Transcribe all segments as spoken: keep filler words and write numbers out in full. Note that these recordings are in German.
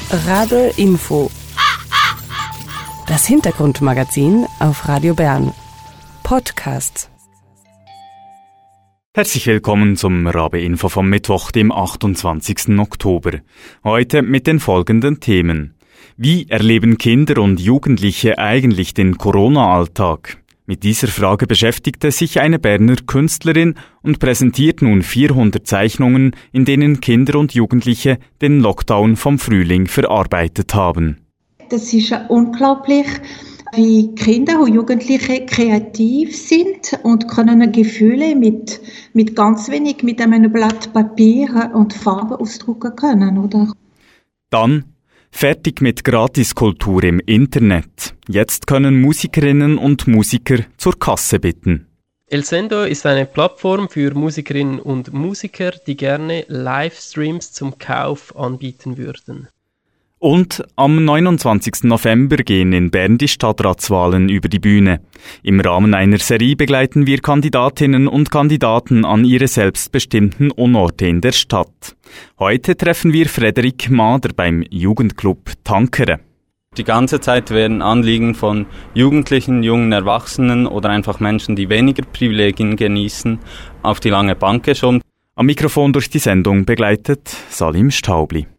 Rabe Info. Das Hintergrundmagazin auf Radio Bern. Podcast. Herzlich willkommen zum Rabe Info vom Mittwoch, dem achtundzwanzigsten Oktober. Heute mit den folgenden Themen. Wie erleben Kinder und Jugendliche eigentlich den Corona-Alltag? Mit dieser Frage beschäftigte sich eine Berner Künstlerin und präsentiert nun vierhundert Zeichnungen, in denen Kinder und Jugendliche den Lockdown vom Frühling verarbeitet haben. Das ist unglaublich, wie Kinder und Jugendliche kreativ sind und können Gefühle mit, mit ganz wenig, mit einem Blatt Papier und Farbe ausdrucken können, oder? Dann fertig mit Gratiskultur im Internet. Jetzt können Musikerinnen und Musiker zur Kasse bitten. El Sendo ist eine Plattform für Musikerinnen und Musiker, die gerne Livestreams zum Kauf anbieten würden. Und am neunundzwanzigsten November gehen in Bern die Stadtratswahlen über die Bühne. Im Rahmen einer Serie begleiten wir Kandidatinnen und Kandidaten an ihre selbstbestimmten Wohnorte in der Stadt. Heute treffen wir Frederik Mader beim Jugendclub Tankere. Die ganze Zeit werden Anliegen von Jugendlichen, jungen Erwachsenen oder einfach Menschen, die weniger Privilegien genießen, auf die lange Bank geschoben. Am Mikrofon durch die Sendung begleitet Salim Staubli.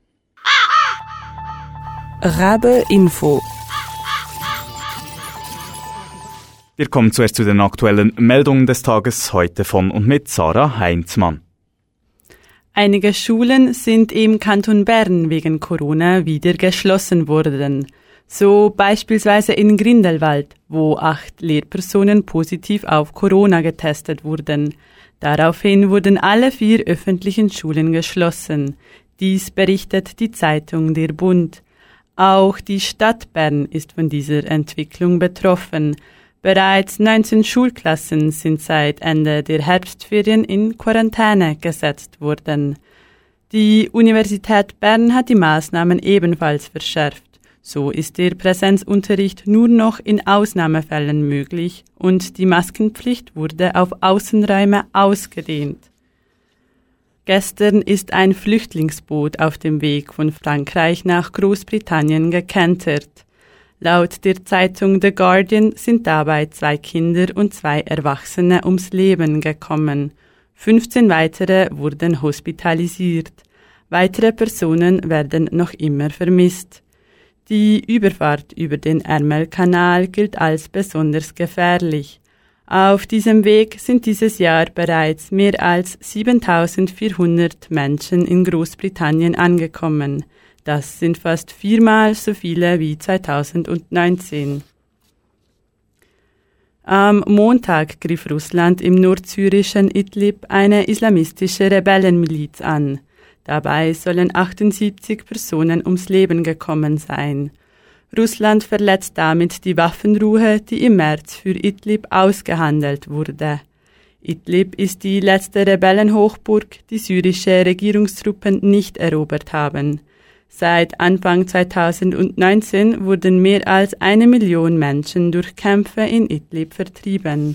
Rabe Info. Wir kommen zuerst zu den aktuellen Meldungen des Tages, heute von und mit Sarah Heinzmann. Einige Schulen sind im Kanton Bern wegen Corona wieder geschlossen worden. So beispielsweise in Grindelwald, wo acht Lehrpersonen positiv auf Corona getestet wurden. Daraufhin wurden alle vier öffentlichen Schulen geschlossen. Dies berichtet die Zeitung Der Bund. Auch die Stadt Bern ist von dieser Entwicklung betroffen. Bereits neunzehn Schulklassen sind seit Ende der Herbstferien in Quarantäne gesetzt worden. Die Universität Bern hat die Maßnahmen ebenfalls verschärft. So ist der Präsenzunterricht nur noch in Ausnahmefällen möglich und die Maskenpflicht wurde auf Außenräume ausgedehnt. Gestern ist ein Flüchtlingsboot auf dem Weg von Frankreich nach Großbritannien gekentert. Laut der Zeitung The Guardian sind dabei zwei Kinder und zwei Erwachsene ums Leben gekommen. fünfzehn weitere wurden hospitalisiert. Weitere Personen werden noch immer vermisst. Die Überfahrt über den Ärmelkanal gilt als besonders gefährlich. Auf diesem Weg sind dieses Jahr bereits mehr als siebentausendvierhundert Menschen in Großbritannien angekommen. Das sind fast viermal so viele wie zweitausendneunzehn. Am Montag griff Russland im nordsyrischen Idlib eine islamistische Rebellenmiliz an. Dabei sollen achtundsiebzig Personen ums Leben gekommen sein. Russland verletzt damit die Waffenruhe, die im März für Idlib ausgehandelt wurde. Idlib ist die letzte Rebellenhochburg, die syrische Regierungstruppen nicht erobert haben. Seit Anfang zweitausendneunzehn wurden mehr als eine Million Menschen durch Kämpfe in Idlib vertrieben.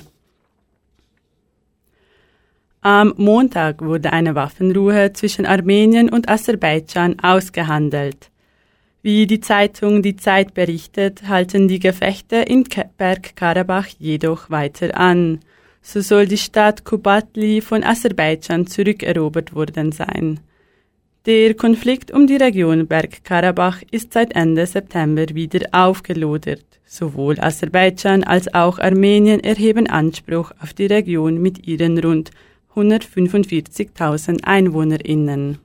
Am Montag wurde eine Waffenruhe zwischen Armenien und Aserbaidschan ausgehandelt. Wie die Zeitung Die Zeit berichtet, halten die Gefechte in Bergkarabach jedoch weiter an. So soll die Stadt Kubatli von Aserbaidschan zurückerobert worden sein. Der Konflikt um die Region Bergkarabach ist seit Ende September wieder aufgelodert. Sowohl Aserbaidschan als auch Armenien erheben Anspruch auf die Region mit ihren rund hundertfünfundvierzigtausend EinwohnerInnen.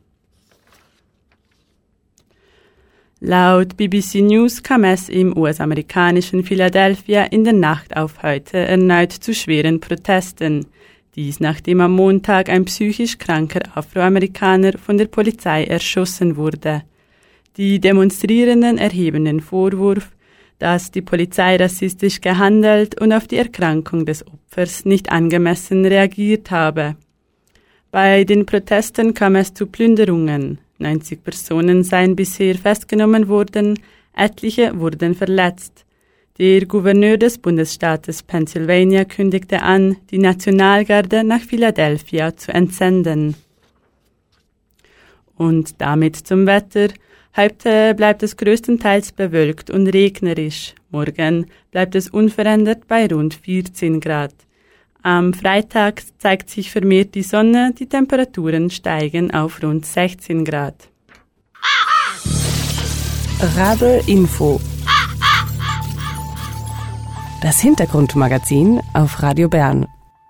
Laut B B C News kam es im U S-amerikanischen Philadelphia in der Nacht auf heute erneut zu schweren Protesten. Dies nachdem am Montag ein psychisch kranker Afroamerikaner von der Polizei erschossen wurde. Die Demonstrierenden erheben den Vorwurf, dass die Polizei rassistisch gehandelt und auf die Erkrankung des Opfers nicht angemessen reagiert habe. Bei den Protesten kam es zu Plünderungen. neunzig Personen seien bisher festgenommen worden, etliche wurden verletzt. Der Gouverneur des Bundesstaates Pennsylvania kündigte an, die Nationalgarde nach Philadelphia zu entsenden. Und damit zum Wetter. Heute bleibt es größtenteils bewölkt und regnerisch. Morgen bleibt es unverändert bei rund vierzehn Grad. Am Freitag zeigt sich vermehrt die Sonne, die Temperaturen steigen auf rund sechzehn Grad. Rabe Info. Das Hintergrundmagazin auf Radio Bern.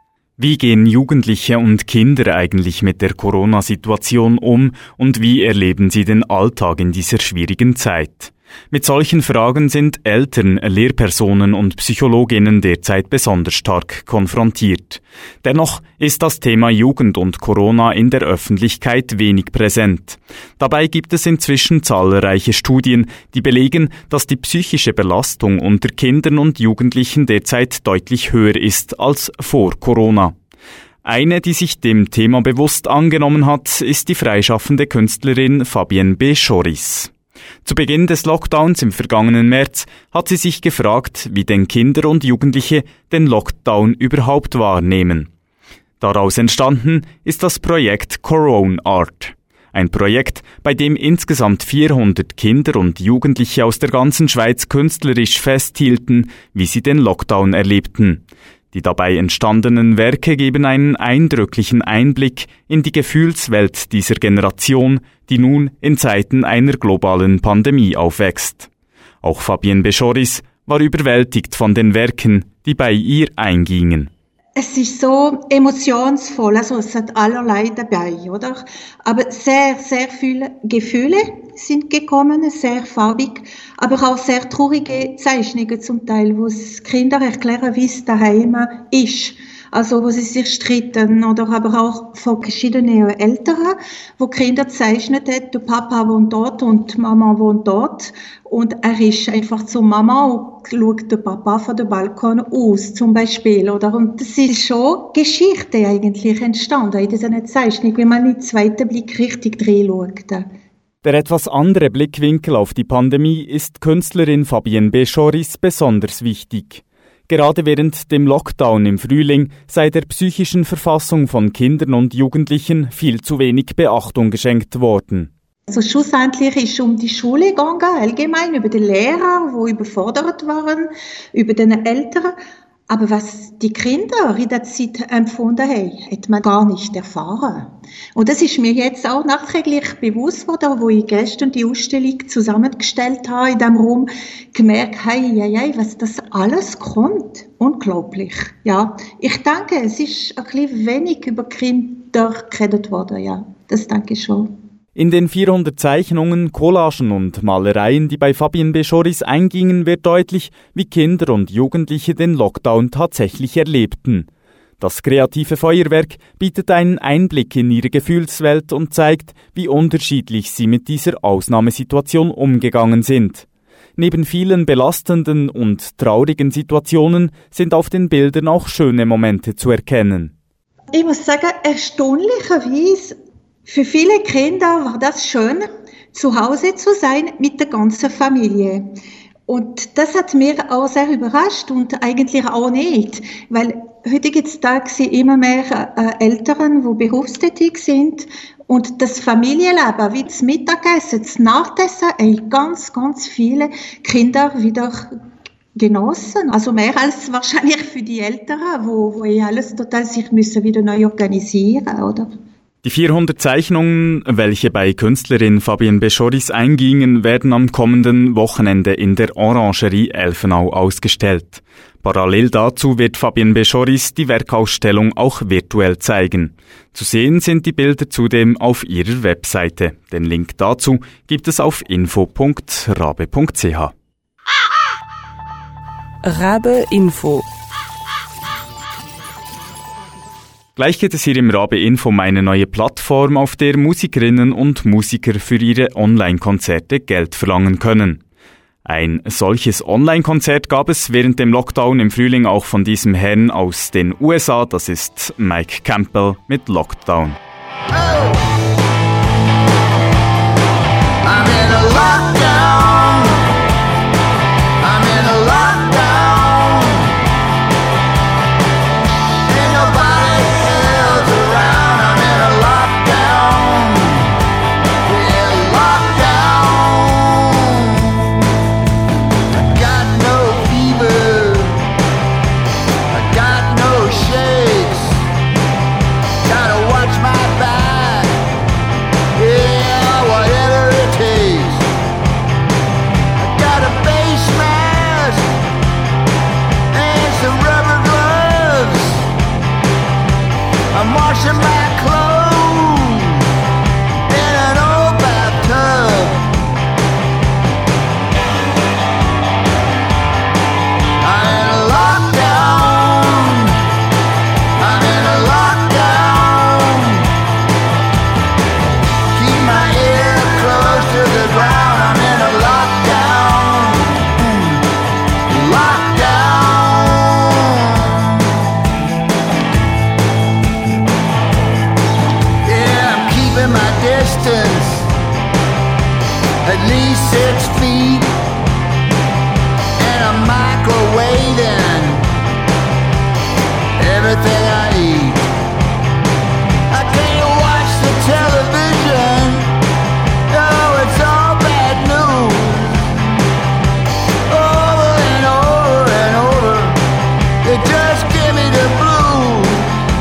Wie gehen Jugendliche und Kinder eigentlich mit der Corona-Situation um und wie erleben sie den Alltag in dieser schwierigen Zeit? Mit solchen Fragen sind Eltern, Lehrpersonen und Psychologinnen derzeit besonders stark konfrontiert. Dennoch ist das Thema Jugend und Corona in der Öffentlichkeit wenig präsent. Dabei gibt es inzwischen zahlreiche Studien, die belegen, dass die psychische Belastung unter Kindern und Jugendlichen derzeit deutlich höher ist als vor Corona. Eine, die sich dem Thema bewusst angenommen hat, ist die freischaffende Künstlerin Fabienne B. Schoris. Zu Beginn des Lockdowns im vergangenen März hat sie sich gefragt, wie denn Kinder und Jugendliche den Lockdown überhaupt wahrnehmen. Daraus entstanden ist das Projekt Corona Art. Ein Projekt, bei dem insgesamt vierhundert Kinder und Jugendliche aus der ganzen Schweiz künstlerisch festhielten, wie sie den Lockdown erlebten. Die dabei entstandenen Werke geben einen eindrücklichen Einblick in die Gefühlswelt dieser Generation, die nun in Zeiten einer globalen Pandemie aufwächst. Auch Fabienne B. Schoris war überwältigt von den Werken, die bei ihr eingingen. Es ist so emotionsvoll, also es hat allerlei dabei, oder? Aber sehr, sehr viele Gefühle sind gekommen, sehr farbig, aber auch sehr traurige Zeichnungen zum Teil, wo es Kinder erklären, wie es daheim ist. Also, wo sie sich streiten, oder aber auch von verschiedenen Eltern, wo Kinder zeichnet hat, der Papa wohnt dort und die Mama wohnt dort. Und er ist einfach zur Mama und schaut der Papa von dem Balkon aus, zum Beispiel, oder? Und das ist schon Geschichte eigentlich entstanden in dieser Zeichnung, wenn man in den zweiten Blick richtig reinschaut. Der etwas andere Blickwinkel auf die Pandemie ist Künstlerin Fabienne B. Schoris besonders wichtig. Gerade während dem Lockdown im Frühling sei der psychischen Verfassung von Kindern und Jugendlichen viel zu wenig Beachtung geschenkt worden. Also schlussendlich ist es um die Schule gegangen, allgemein, über die Lehrer, die überfordert waren, über die Eltern. Aber was die Kinder in der Zeit empfunden haben, hat man gar nicht erfahren. Und das ist mir jetzt auch nachträglich bewusst worden, wo ich gestern die Ausstellung zusammengestellt habe, in diesem Raum, gemerkt habe, ja, ja, was das alles kommt. Unglaublich. Ja, ich denke, es ist ein bisschen wenig über Kinder geredet worden, ja. Das denke ich schon. In den vierhundert Zeichnungen, Collagen und Malereien, die bei Fabienne B. Schoris eingingen, wird deutlich, wie Kinder und Jugendliche den Lockdown tatsächlich erlebten. Das kreative Feuerwerk bietet einen Einblick in ihre Gefühlswelt und zeigt, wie unterschiedlich sie mit dieser Ausnahmesituation umgegangen sind. Neben vielen belastenden und traurigen Situationen sind auf den Bildern auch schöne Momente zu erkennen. Ich muss sagen, erstaunlicherweise für viele Kinder war das schön, zu Hause zu sein mit der ganzen Familie. Und das hat mich auch sehr überrascht und eigentlich auch nicht, weil heutzutage sind immer mehr äh, Eltern, die berufstätig sind und das Familienleben, wie das Mittagessen, das Nachtessen, ey, ganz, ganz viele Kinder wieder genossen. Also mehr als wahrscheinlich für die Eltern, wo, wo eh alles total sich müssen wieder neu organisieren, oder? Die vierhundert Zeichnungen, welche bei Künstlerin Fabienne B. Schoris eingingen, werden am kommenden Wochenende in der Orangerie Elfenau ausgestellt. Parallel dazu wird Fabienne B. Schoris die Werkausstellung auch virtuell zeigen. Zu sehen sind die Bilder zudem auf ihrer Webseite. Den Link dazu gibt es auf info punkt rabe punkt c h. Rabe Info. Gleich geht es hier im Rabe Info um eine neue Plattform, auf der Musikerinnen und Musiker für ihre Online-Konzerte Geld verlangen können. Ein solches Online-Konzert gab es während dem Lockdown im Frühling auch von diesem Herrn aus den U S A, das ist Mike Campbell mit Lockdown. Oh. I'm in a lockdown. I'm in a lockdown. Ain't nobody else around. I'm in a lockdown. Yeah, lockdown. at least six feet, and I'm microwaving everything I eat. I can't watch the television, no, it's all bad news. Over and over and over, they just give me the blues.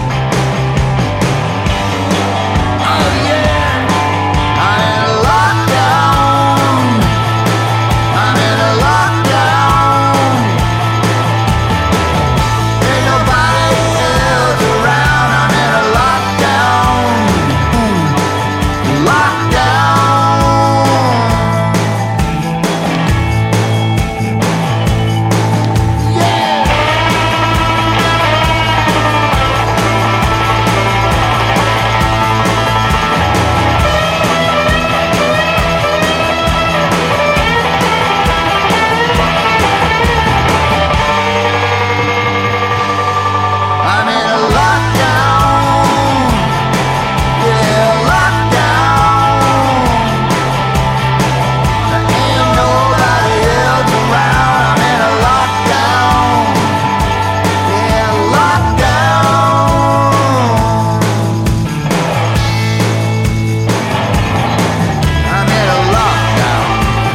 Oh yeah, I'm in a lockdown. I'm in a lockdown. Ain't nobody else around. I'm in a lockdown. Lockdown. Yeah. I'm in a lockdown. Yeah, lockdown. There ain't nobody else around. I'm in a lockdown. Yeah, lockdown. I'm in a lockdown.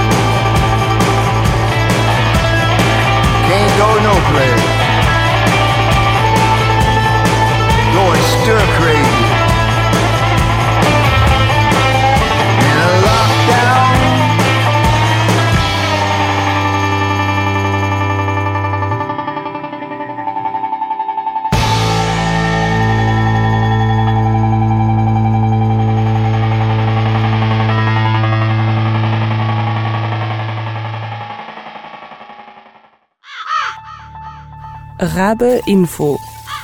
Can't go no place. Going stir crazy. In a lockdown. Rabe Info.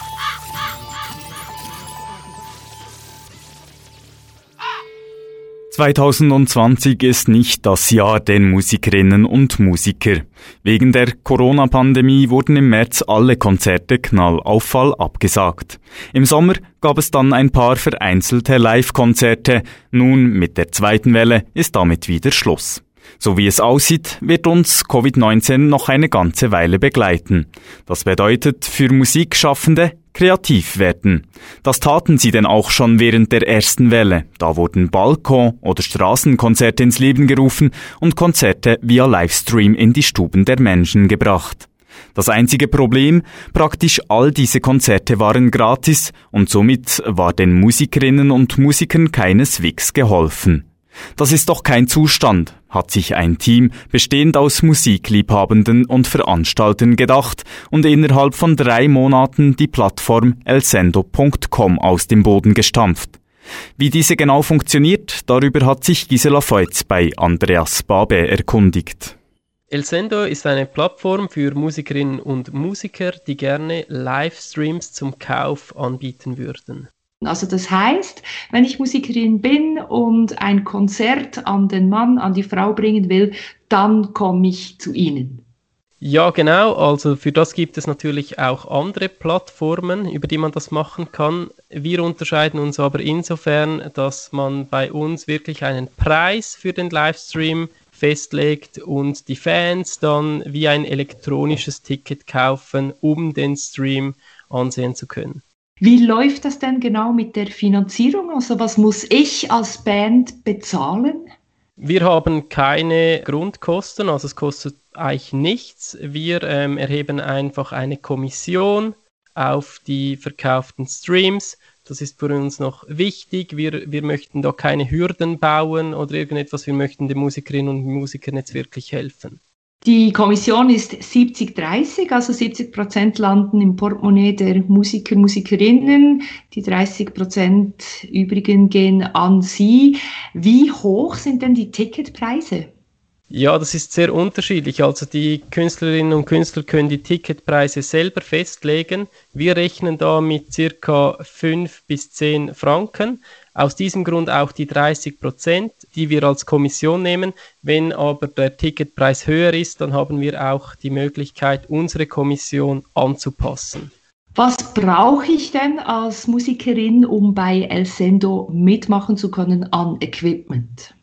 zweitausendzwanzig ist nicht das Jahr der Musikerinnen und Musiker. Wegen der Corona-Pandemie wurden im März alle Konzerte knallauffall abgesagt. Im Sommer gab es dann ein paar vereinzelte Live-Konzerte. Nun, mit der zweiten Welle, ist damit wieder Schluss. So wie es aussieht, wird uns Covid neunzehn noch eine ganze Weile begleiten. Das bedeutet für Musikschaffende kreativ werden. Das taten sie denn auch schon während der ersten Welle. Da wurden Balkon- oder Straßenkonzerte ins Leben gerufen und Konzerte via Livestream in die Stuben der Menschen gebracht. Das einzige Problem, praktisch all diese Konzerte waren gratis und somit war den Musikerinnen und Musikern keineswegs geholfen. Das ist doch kein Zustand, hat sich ein Team bestehend aus Musikliebhabenden und Veranstaltern gedacht und innerhalb von drei Monaten die Plattform elsendo punkt com aus dem Boden gestampft. Wie diese genau funktioniert, darüber hat sich Gisela Feutz bei Andreas Babe erkundigt. Elsendo ist eine Plattform für Musikerinnen und Musiker, die gerne Livestreams zum Kauf anbieten würden. Also das heißt, wenn ich Musikerin bin und ein Konzert an den Mann, an die Frau bringen will, dann komme ich zu Ihnen. Ja, genau. Also für das gibt es natürlich auch andere Plattformen, über die man das machen kann. Wir unterscheiden uns aber insofern, dass man bei uns wirklich einen Preis für den Livestream festlegt und die Fans dann wie ein elektronisches Ticket kaufen, um den Stream ansehen zu können. Wie läuft das denn genau mit der Finanzierung? Also was muss ich als Band bezahlen? Wir haben keine Grundkosten, also es kostet eigentlich nichts. Wir ähm, erheben einfach eine Kommission auf die verkauften Streams. Das ist für uns noch wichtig. Wir, wir möchten da keine Hürden bauen oder irgendetwas. Wir möchten den Musikerinnen und Musikern jetzt wirklich helfen. Die Kommission ist siebzig dreißig, also siebzig Prozent landen im Portemonnaie der Musiker, Musikerinnen, die dreißig Prozent übrigen gehen an Sie. Wie hoch sind denn die Ticketpreise? Ja, das ist sehr unterschiedlich. Also die Künstlerinnen und Künstler können die Ticketpreise selber festlegen. Wir rechnen da mit circa fünf bis zehn Franken. Aus diesem Grund auch die dreißig Prozent, die wir als Kommission nehmen. Wenn aber der Ticketpreis höher ist, dann haben wir auch die Möglichkeit, unsere Kommission anzupassen. Was brauche ich denn als Musikerin, um bei Elsendo mitmachen zu können an Equipment?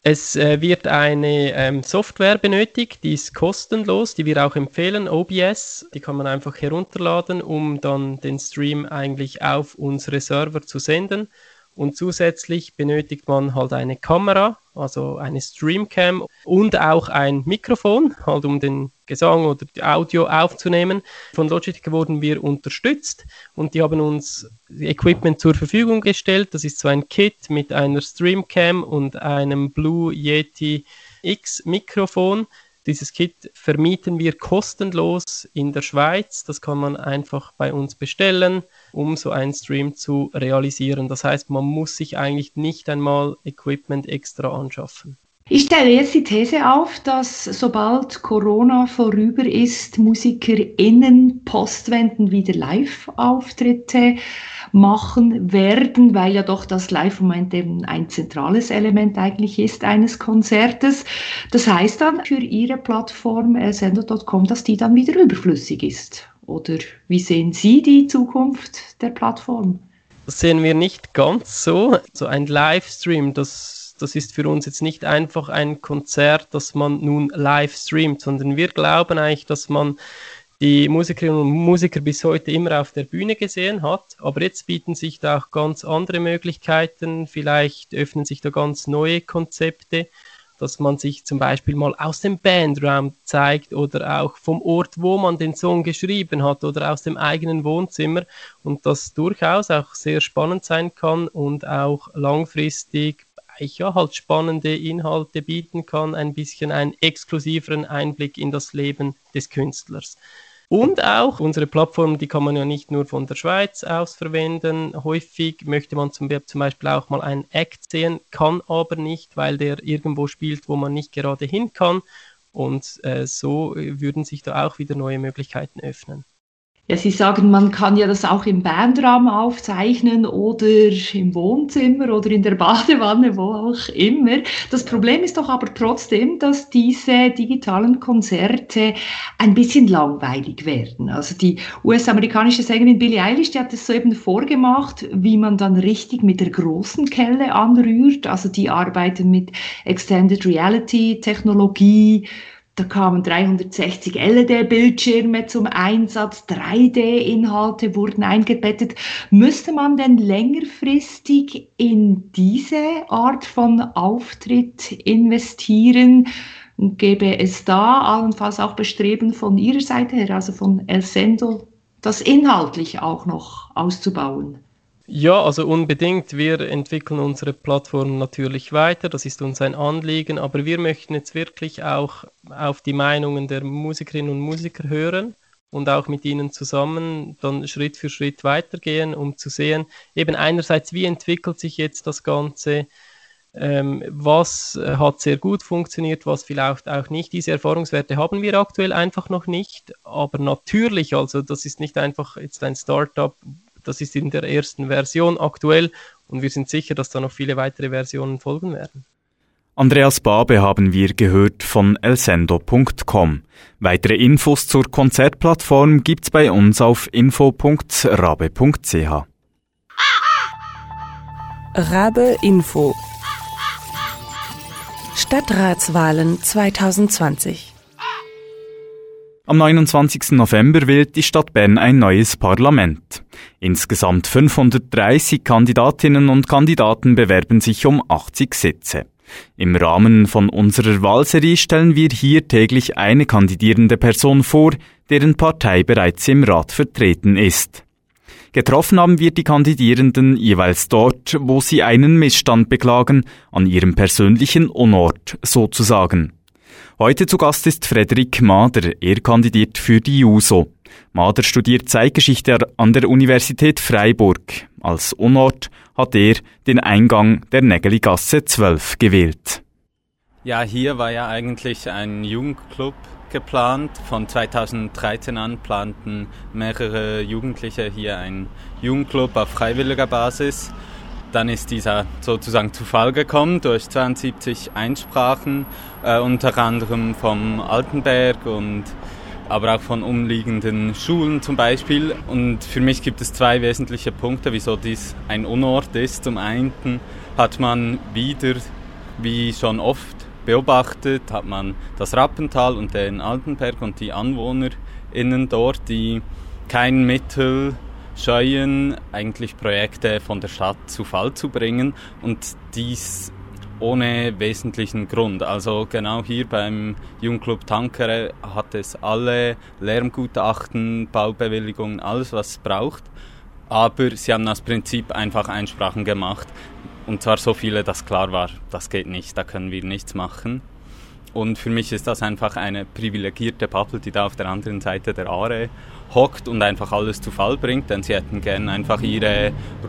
Es äh, wird eine ähm, Software benötigt, die ist kostenlos, die wir auch empfehlen, O B S. Die kann man einfach herunterladen, um dann den Stream eigentlich auf unsere Server zu senden. Und zusätzlich benötigt man halt eine Kamera, also eine Streamcam und auch ein Mikrofon, halt um den Gesang oder die Audio aufzunehmen. Von Logitech wurden wir unterstützt und die haben uns Equipment zur Verfügung gestellt. Das ist so ein Kit mit einer Streamcam und einem Blue Yeti X Mikrofon. Dieses Kit vermieten wir kostenlos in der Schweiz. Das kann man einfach bei uns bestellen, um so einen Stream zu realisieren. Das heißt, man muss sich eigentlich nicht einmal Equipment extra anschaffen. Ich stelle jetzt die These auf, dass sobald Corona vorüber ist, MusikerInnen postwendend wieder Live-Auftritte machen werden, weil ja doch das Live-Moment eben ein zentrales Element eigentlich ist eines Konzertes. Das heißt dann für Ihre Plattform elsendo Punkt com, dass die dann wieder überflüssig ist. Oder wie sehen Sie die Zukunft der Plattform? Das sehen wir nicht ganz so. So ein Livestream, das Das ist für uns jetzt nicht einfach ein Konzert, das man nun live streamt, sondern wir glauben eigentlich, dass man die Musikerinnen und Musiker bis heute immer auf der Bühne gesehen hat. Aber jetzt bieten sich da auch ganz andere Möglichkeiten. Vielleicht öffnen sich da ganz neue Konzepte, dass man sich zum Beispiel mal aus dem Bandraum zeigt oder auch vom Ort, wo man den Song geschrieben hat oder aus dem eigenen Wohnzimmer. Und das durchaus auch sehr spannend sein kann und auch langfristig ja, halt spannende Inhalte bieten kann, ein bisschen einen exklusiveren Einblick in das Leben des Künstlers. Und auch unsere Plattform, die kann man ja nicht nur von der Schweiz aus verwenden. Häufig möchte man zum, zum Beispiel auch mal einen Act sehen, kann aber nicht, weil der irgendwo spielt, wo man nicht gerade hin kann. Und äh, so würden sich da auch wieder neue Möglichkeiten öffnen. Ja, Sie sagen, man kann ja das auch im Bandraum aufzeichnen oder im Wohnzimmer oder in der Badewanne, wo auch immer. Das Problem ist doch aber trotzdem, dass diese digitalen Konzerte ein bisschen langweilig werden. Also die U S-amerikanische Sängerin Billie Eilish, die hat es soeben vorgemacht, wie man dann richtig mit der großen Kelle anrührt. Also die arbeiten mit Extended Reality Technologie. Da kamen dreihundertsechzig L E D-Bildschirme zum Einsatz, drei D-Inhalte wurden eingebettet. Müsste man denn längerfristig in diese Art von Auftritt investieren? Und gäbe es da allenfalls auch Bestreben von Ihrer Seite her, also von elsendo, das inhaltlich auch noch auszubauen? Ja, also unbedingt. Wir entwickeln unsere Plattform natürlich weiter. Das ist uns ein Anliegen. Aber wir möchten jetzt wirklich auch auf die Meinungen der Musikerinnen und Musiker hören und auch mit ihnen zusammen dann Schritt für Schritt weitergehen, um zu sehen, eben einerseits, wie entwickelt sich jetzt das Ganze, ähm, was hat sehr gut funktioniert, was vielleicht auch nicht. Diese Erfahrungswerte haben wir aktuell einfach noch nicht. Aber natürlich, also das ist nicht einfach jetzt ein Startup. Das ist in der ersten Version aktuell und wir sind sicher, dass da noch viele weitere Versionen folgen werden. Andreas Babe haben wir gehört von elsendo Punkt com. Weitere Infos zur Konzertplattform gibt's bei uns auf info Punkt rabe Punkt c h. Rabe Info. Stadtratswahlen zwanzig zwanzig. Am neunundzwanzigsten November wählt die Stadt Bern ein neues Parlament. Insgesamt fünfhundertdreißig Kandidatinnen und Kandidaten bewerben sich um achtzig Sitze. Im Rahmen von unserer Wahlserie stellen wir hier täglich eine kandidierende Person vor, deren Partei bereits im Rat vertreten ist. Getroffen haben wir die Kandidierenden jeweils dort, wo sie einen Missstand beklagen, an ihrem persönlichen Unort sozusagen. Heute zu Gast ist Frederik Mader, er kandidiert für die JUSO. Mader studiert Zeitgeschichte an der Universität Freiburg. Als Unort hat er den Eingang der Nägeligasse zwölf gewählt. Ja, hier war ja eigentlich ein Jugendclub geplant. Von zweitausenddreizehn an planten mehrere Jugendliche hier einen Jugendclub auf freiwilliger Basis. Dann ist dieser sozusagen zu Fall gekommen durch zweiundsiebzig Einsprachen, äh, unter anderem vom Altenberg und aber auch von umliegenden Schulen zum Beispiel. Und für mich gibt es zwei wesentliche Punkte, wieso dies ein Unort ist. Zum einen hat man wieder Wie schon oft beobachtet, hat man das Rappental und den Altenberg und die AnwohnerInnen dort, die kein Mittel scheuen, eigentlich Projekte von der Stadt zu Fall zu bringen und dies ohne wesentlichen Grund. Also genau hier beim Jugendclub Tankere hat es alle Lärmgutachten, Baubewilligungen, alles was es braucht, aber sie haben aus Prinzip einfach Einsprachen gemacht. Und zwar so viele, dass klar war, das geht nicht, da können wir nichts machen. Und für mich ist das einfach eine privilegierte Bubble, die da auf der anderen Seite der Aare hockt und einfach alles zu Fall bringt, denn sie hätten gern einfach ihre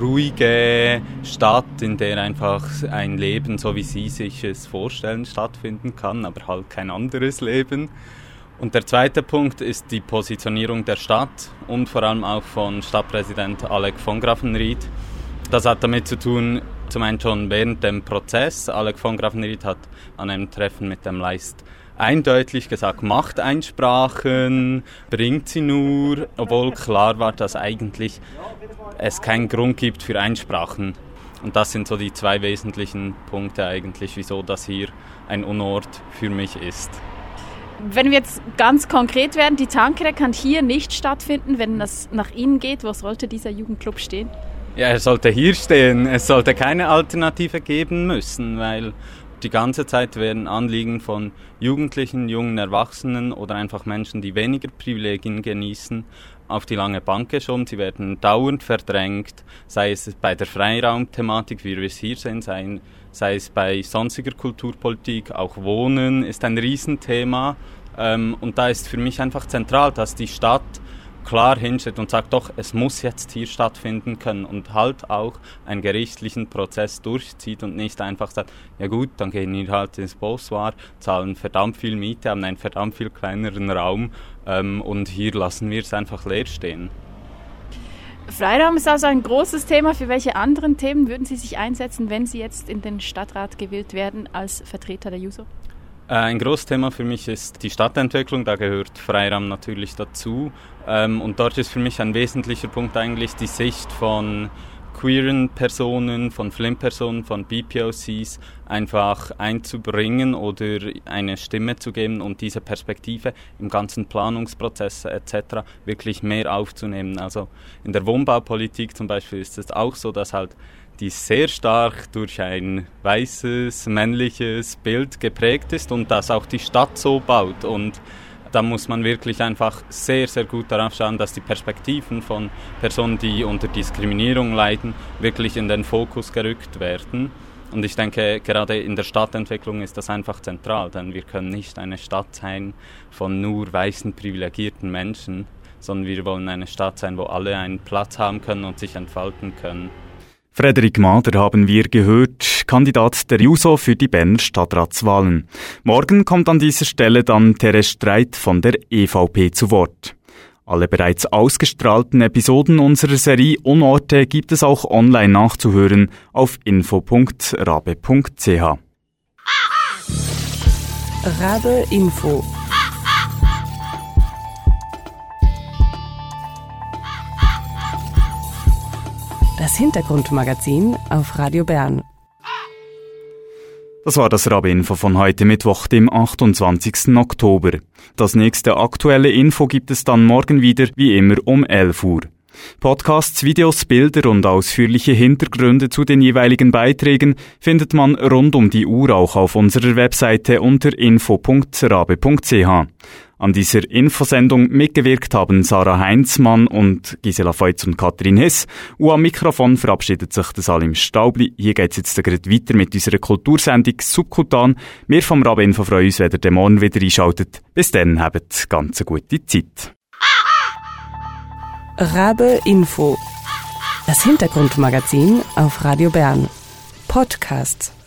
ruhige Stadt, in der einfach ein Leben, so wie sie sich es vorstellen, stattfinden kann, aber halt kein anderes Leben. Und der zweite Punkt ist die Positionierung der Stadt und vor allem auch von Stadtpräsident Alec von Grafenried. Das hat damit zu tun, zum einen schon während dem Prozess. Alec von Grafenried hat an einem Treffen mit dem Leist eindeutig gesagt, macht Einsprachen, bringt sie nur, obwohl klar war, dass eigentlich es keinen Grund gibt für Einsprachen. Und das sind so die zwei wesentlichen Punkte eigentlich, wieso das hier ein Unort für mich ist. Wenn wir jetzt ganz konkret werden, die Tankere kann hier nicht stattfinden, wenn das nach Ihnen geht. Wo sollte dieser Jugendclub stehen? Ja, er sollte hier stehen. Es sollte keine Alternative geben müssen, weil die ganze Zeit werden Anliegen von Jugendlichen, jungen Erwachsenen oder einfach Menschen, die weniger Privilegien genießen, auf die lange Bank geschoben. Sie werden dauernd verdrängt, sei es bei der Freiraumthematik, wie wir es hier sehen, sei, sei es bei sonstiger Kulturpolitik. Auch Wohnen ist ein Riesenthema. Ähm, und da ist für mich einfach zentral, dass die Stadt klar hinsteht und sagt, doch, es muss jetzt hier stattfinden können und halt auch einen gerichtlichen Prozess durchzieht und nicht einfach sagt, ja gut, dann gehen wir halt ins Bossoir, zahlen verdammt viel Miete, haben einen verdammt viel kleineren Raum ähm, und hier lassen wir es einfach leer stehen. Freiraum ist also ein großes Thema. Für welche anderen Themen würden Sie sich einsetzen, wenn Sie jetzt in den Stadtrat gewählt werden als Vertreter der Juso? Ein großes Thema für mich ist die Stadtentwicklung, da gehört Freiraum natürlich dazu. Und dort ist für mich ein wesentlicher Punkt eigentlich die Sicht von queeren Personen, von Flim-Personen, von B P O Cs einfach einzubringen oder eine Stimme zu geben und diese Perspektive im ganzen Planungsprozess et cetera wirklich mehr aufzunehmen. Also in der Wohnbaupolitik zum Beispiel ist es auch so, dass halt die sehr stark durch ein weißes, männliches Bild geprägt ist und dass auch die Stadt so baut. Und da muss man wirklich einfach sehr, sehr gut darauf schauen, dass die Perspektiven von Personen, die unter Diskriminierung leiden, wirklich in den Fokus gerückt werden. Und ich denke, gerade in der Stadtentwicklung ist das einfach zentral, denn wir können nicht eine Stadt sein von nur weißen, privilegierten Menschen, sondern wir wollen eine Stadt sein, wo alle einen Platz haben können und sich entfalten können. Frederik Mader haben wir gehört, Kandidat der Juso für die Berner Stadtratswahlen. Morgen kommt an dieser Stelle dann Therese Streit von der E V P zu Wort. Alle bereits ausgestrahlten Episoden unserer Serie Unorte gibt es auch online nachzuhören auf info punkt rabe punkt c h. Rabe Info. Das Hintergrundmagazin auf Radio Bern. Das war das Rabe-Info von heute Mittwoch, dem achtundzwanzigsten Oktober. Das nächste aktuelle Info gibt es dann morgen wieder, wie immer um elf Uhr. Podcasts, Videos, Bilder und ausführliche Hintergründe zu den jeweiligen Beiträgen findet man rund um die Uhr auch auf unserer Webseite unter info punkt rabe punkt c h. An dieser Infosendung mitgewirkt haben Sarah Heinzmann und Gisela Feutz und Katrin Hess. Und am Mikrofon verabschiedet sich der Salim Staubli. Hier geht's jetzt gerade weiter mit unserer Kultursendung Subkutan. Wir vom Rabe-Info freuen uns, wenn ihr den morgen wieder einschaltet. Bis dann, habt ganz eine gute Zeit. Rabe Info. Das Hintergrundmagazin auf Radio Bern. Podcast.